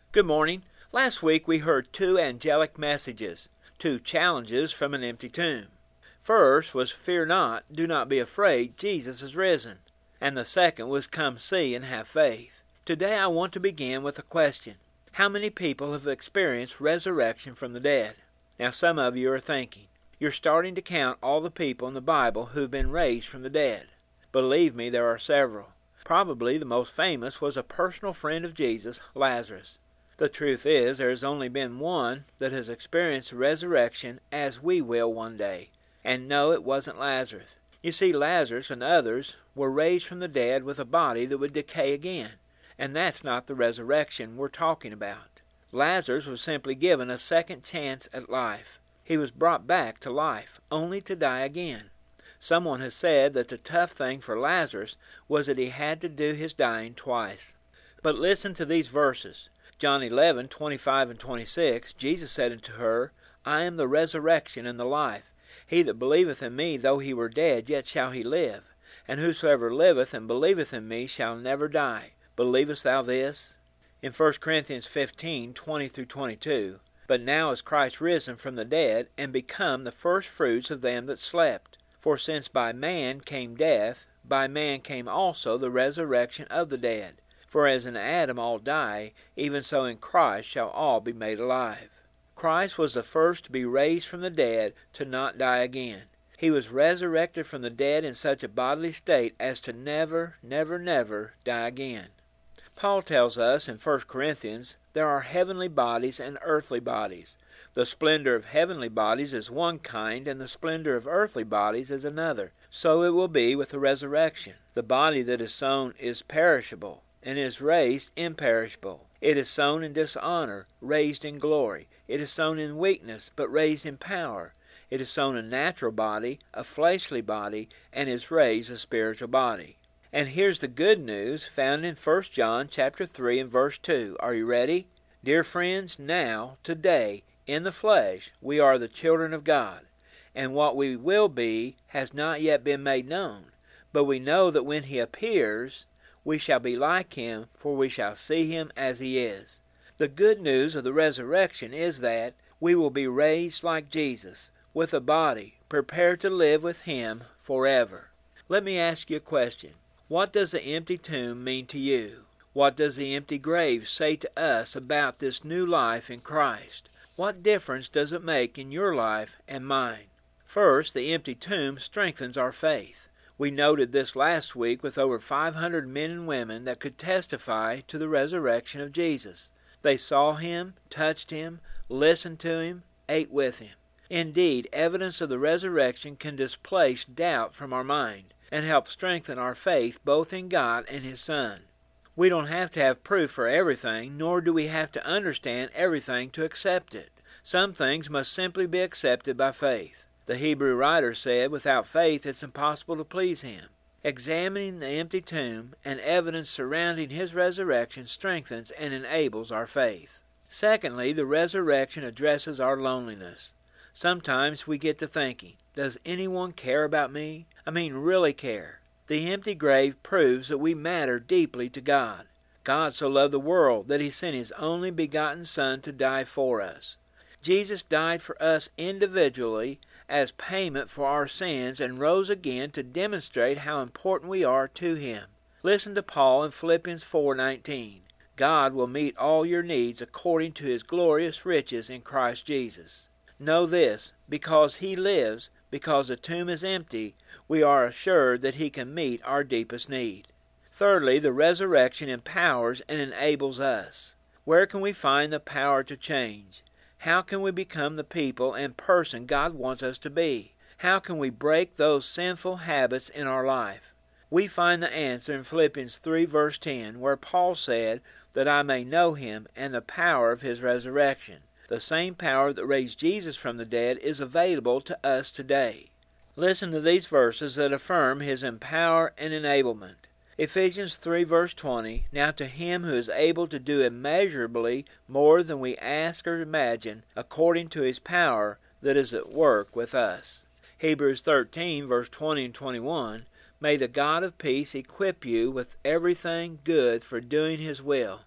Good morning. Last week we heard two angelic messages, two challenges from an empty tomb. First was, "Fear not, do not be afraid, Jesus is risen." And the second was, "Come see and have faith." Today I want to begin with a question. How many people have experienced resurrection from the dead? Now some of you are thinking, you're starting to count all the people in the Bible who've been raised from the dead. Believe me, there are several. Probably the most famous was a personal friend of Jesus, Lazarus. The truth is, there has only been one that has experienced resurrection as we will one day. And no, it wasn't Lazarus. You see, Lazarus and others were raised from the dead with a body that would decay again. And that's not the resurrection we're talking about. Lazarus was simply given a second chance at life. He was brought back to life, only to die again. Someone has said that the tough thing for Lazarus was that he had to do his dying twice. But listen to these verses. John 11:25 and 26, Jesus said unto her, "I am the resurrection and the life. He that believeth in me, though he were dead, yet shall he live. And whosoever liveth and believeth in me shall never die. Believest thou this?" In 1 Corinthians 15:20 through 22, "But now is Christ risen from the dead, and become the firstfruits of them that slept. For since by man came death, by man came also the resurrection of the dead. For as in Adam all die, even so in Christ shall all be made alive." Christ was the first to be raised from the dead to not die again. He was resurrected from the dead in such a bodily state as to never, never, never die again. Paul tells us in 1 Corinthians, there are heavenly bodies and earthly bodies. The splendor of heavenly bodies is one kind, and the splendor of earthly bodies is another. So it will be with the resurrection. The body that is sown is perishable, and is raised imperishable. It is sown in dishonor, raised in glory. It is sown in weakness, but raised in power. It is sown a natural body, a fleshly body, and is raised a spiritual body. And here's the good news found in 1 John chapter 3 and verse 2. Are you ready? "Dear friends, now, today, in the flesh, we are the children of God, and what we will be has not yet been made known. But we know that when he appears, we shall be like him, for we shall see him as he is." The good news of the resurrection is that we will be raised like Jesus, with a body prepared to live with him forever. Let me ask you a question. What does the empty tomb mean to you? What does the empty grave say to us about this new life in Christ? What difference does it make in your life and mine? First, the empty tomb strengthens our faith. We noted this last week with over 500 men and women that could testify to the resurrection of Jesus. They saw him, touched him, listened to him, ate with him. Indeed, evidence of the resurrection can displace doubt from our mind and help strengthen our faith both in God and his Son. We don't have to have proof for everything, nor do we have to understand everything to accept it. Some things must simply be accepted by faith. The Hebrew writer said, without faith it's impossible to please him. Examining the empty tomb and evidence surrounding his resurrection strengthens and enables our faith. Secondly, the resurrection addresses our loneliness. Sometimes we get to thinking, does anyone care about me? I mean, really care. The empty grave proves that we matter deeply to God. God so loved the world that he sent his only begotten Son to die for us. Jesus died for us individually as payment for our sins and rose again to demonstrate how important we are to him. Listen to Paul in Philippians 4:19. "God will meet all your needs according to his glorious riches in Christ Jesus." Know this, because he lives, because the tomb is empty, we are assured that he can meet our deepest need. Thirdly, the resurrection empowers and enables us. Where can we find the power to change? How can we become the people and person God wants us to be? How can we break those sinful habits in our life? We find the answer in Philippians 3 verse 10, where Paul said, "That I may know him and the power of his resurrection." The same power that raised Jesus from the dead is available to us today. Listen to these verses that affirm his empower and enablement. Ephesians 3 verse 20, "Now to him who is able to do immeasurably more than we ask or imagine, according to his power that is at work with us." Hebrews 13 verse 20 and 21, "May the God of peace equip you with everything good for doing his will,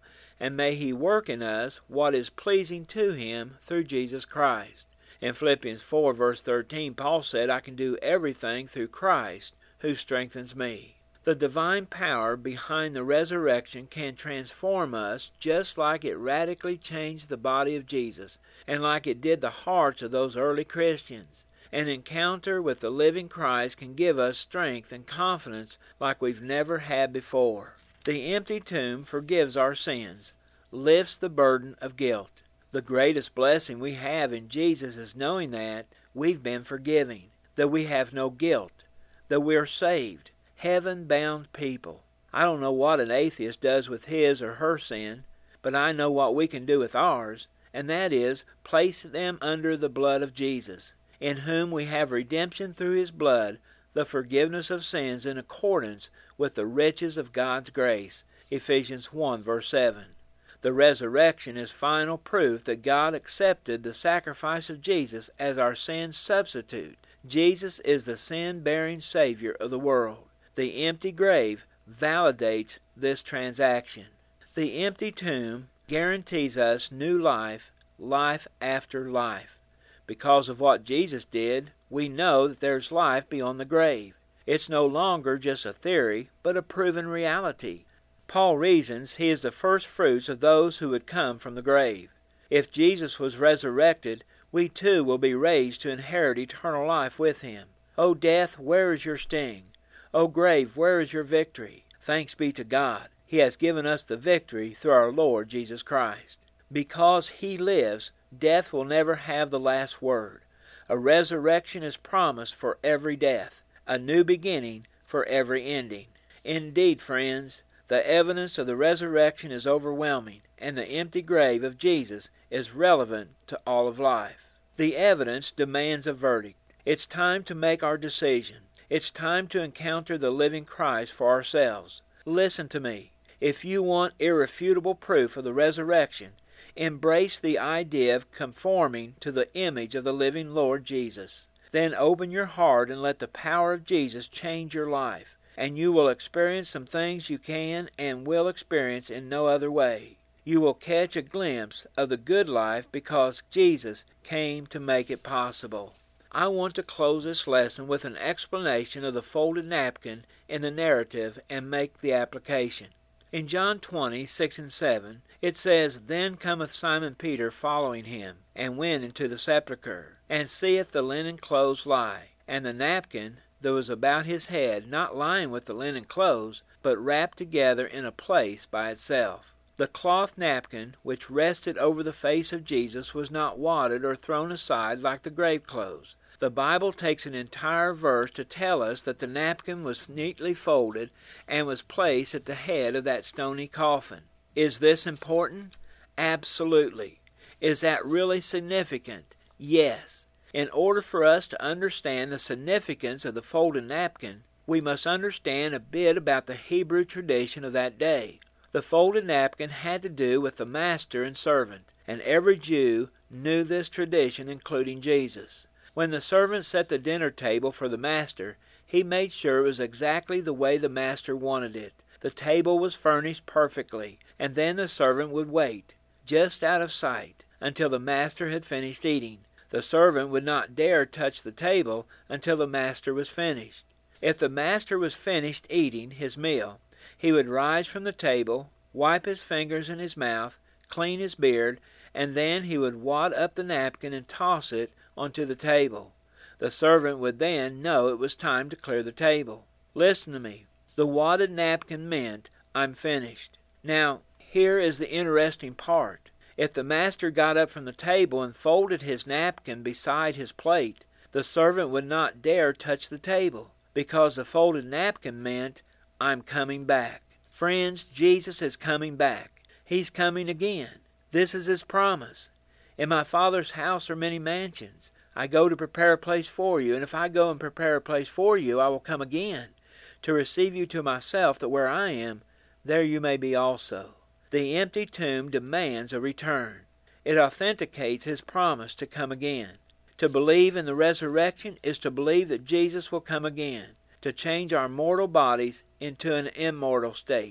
and may He work in us what is pleasing to Him through Jesus Christ. In Philippians 4 verse 13, Paul said, I can do everything through Christ who strengthens me. The divine power behind the resurrection can transform us just like it radically changed the body of Jesus, and like it did the hearts of those early Christians. An encounter with the living Christ can give us strength and confidence like we've never had before. The empty tomb forgives our sins, lifts the burden of guilt. The greatest blessing we have in Jesus is knowing that we've been forgiven, that we have no guilt, that we're saved, heaven-bound people. I don't know what an atheist does with his or her sin, but I know what we can do with ours, and that is place them under the blood of Jesus, in whom we have redemption through His blood, the forgiveness of sins in accordance with the riches of God's grace. Ephesians 1 verse 7. The resurrection is final proof that God accepted the sacrifice of Jesus as our sin substitute. Jesus is the sin-bearing Savior of the world. The empty grave validates this transaction. The empty tomb guarantees us new life, life after life. Because of what Jesus did, we know that there's life beyond the grave. It's no longer just a theory, but a proven reality. Paul reasons he is the first fruits of those who would come from the grave. If Jesus was resurrected, we too will be raised to inherit eternal life with Him. O death, where is your sting? O grave, where is your victory? Thanks be to God. He has given us the victory through our Lord Jesus Christ. Because He lives, death will never have the last word. A resurrection is promised for every death, a new beginning for every ending. Indeed, friends, the evidence of the resurrection is overwhelming, and the empty grave of Jesus is relevant to all of life. The evidence demands a verdict. It's time to make our decision. It's time to encounter the living Christ for ourselves. Listen to me. If you want irrefutable proof of the resurrection, embrace the idea of conforming to the image of the living Lord Jesus. Then open your heart and let the power of Jesus change your life, and you will experience some things you can and will experience in no other way. You will catch a glimpse of the good life because Jesus came to make it possible. I want to close this lesson with an explanation of the folded napkin in the narrative and make the application. In John 20, 6 and 7, it says, Then cometh Simon Peter following Him, and went into the sepulchre, and seeth the linen clothes lie, and the napkin that was about his head, not lying with the linen clothes, but wrapped together in a place by itself. The cloth napkin which rested over the face of Jesus was not wadded or thrown aside like the grave clothes. The Bible takes an entire verse to tell us that the napkin was neatly folded and was placed at the head of that stony coffin. Is this important? Absolutely. Is that really significant? Yes. In order for us to understand the significance of the folded napkin, we must understand a bit about the Hebrew tradition of that day. The folded napkin had to do with the master and servant, and every Jew knew this tradition, including Jesus. When the servant set the dinner table for the master, he made sure it was exactly the way the master wanted it. The table was furnished perfectly, and then the servant would wait, just out of sight, until the master had finished eating. The servant would not dare touch the table until the master was finished. If the master was finished eating his meal, he would rise from the table, wipe his fingers and his mouth, clean his beard, and then he would wad up the napkin and toss it onto the table. The servant would then know it was time to clear the table. Listen to me. The wadded napkin meant, I'm finished. Now, here is the interesting part. If the master got up from the table and folded his napkin beside his plate, the servant would not dare touch the table, because the folded napkin meant, I'm coming back. Friends, Jesus is coming back. He's coming again. This is His promise. In my Father's house are many mansions. I go to prepare a place for you, and if I go and prepare a place for you, I will come again, to receive you to myself, that where I am, there you may be also. The empty tomb demands a return. It authenticates His promise to come again. To believe in the resurrection is to believe that Jesus will come again, to change our mortal bodies into an immortal state.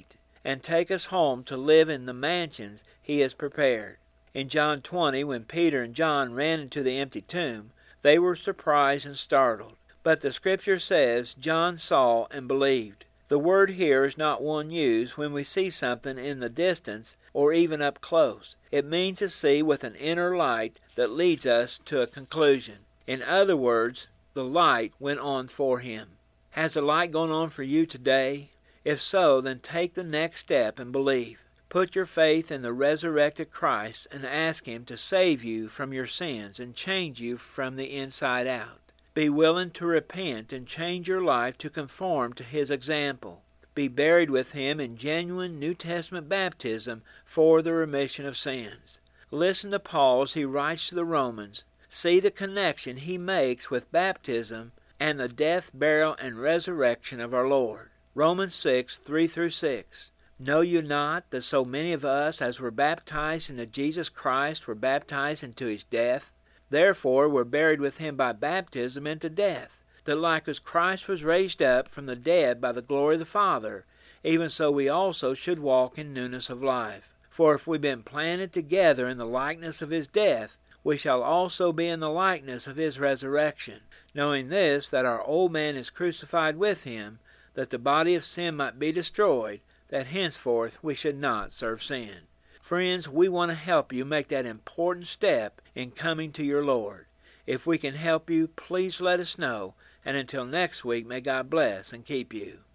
and take us home to live in the mansions he has prepared. In John 20, when Peter and John ran into the empty tomb, they were surprised and startled. But the Scripture says John saw and believed. The word here is not one used when we see something in the distance or even up close. It means to see with an inner light that leads us to a conclusion. In other words, the light went on for him. Has the light gone on for you today? If so, then take the next step and believe. Put your faith in the resurrected Christ and ask Him to save you from your sins and change you from the inside out. Be willing to repent and change your life to conform to His example. Be buried with Him in genuine New Testament baptism for the remission of sins. Listen to Paul as he writes to the Romans. See the connection he makes with baptism and the death, burial, and resurrection of our Lord. Romans 6, 3-6. Know you not that so many of us as were baptized into Jesus Christ were baptized into His death? Therefore were buried with Him by baptism into death, that like as Christ was raised up from the dead by the glory of the Father, even so we also should walk in newness of life. For if we've been planted together in the likeness of His death, we shall also be in the likeness of His resurrection, knowing this, that our old man is crucified with Him, that the body of sin might be destroyed, that henceforth we should not serve sin. Friends, we want to help you make that important step in coming to your Lord. If we can help you, please let us know, and until next week, may God bless and keep you.